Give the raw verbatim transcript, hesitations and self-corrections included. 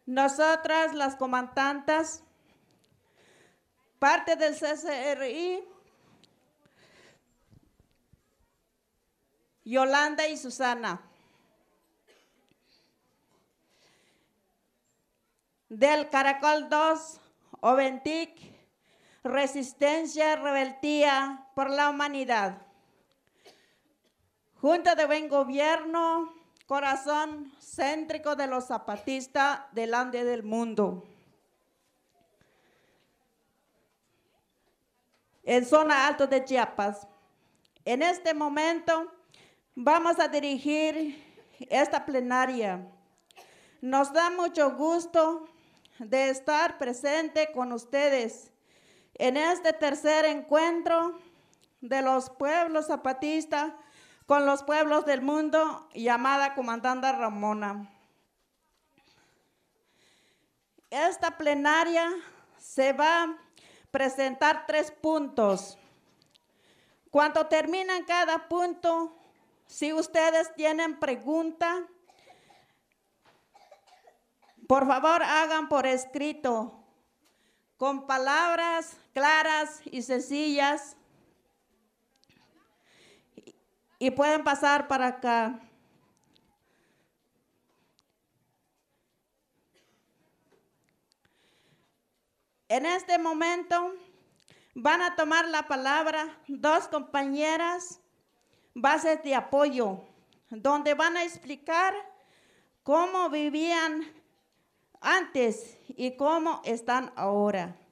Nosotras, las comandantas, parte del C C R I, Yolanda y Susana. Del Caracol dos, Oventic, Resistencia, Rebeldía por la Humanidad. Junta de Buen Gobierno, corazón céntrico de los zapatistas delante del mundo. En zona alto de Chiapas. En este momento vamos a dirigir esta plenaria. Nos da mucho gusto de estar presente con ustedes en este tercer encuentro de los pueblos zapatistas con los pueblos del mundo, llamada Comandante Ramona. Esta plenaria se va a presentar tres puntos. Cuando terminan cada punto, si ustedes tienen pregunta, por favor hagan por escrito, con palabras claras y sencillas, y pueden pasar para acá. En este momento van a tomar la palabra dos compañeras, bases de apoyo, donde van a explicar cómo vivían antes y cómo están ahora.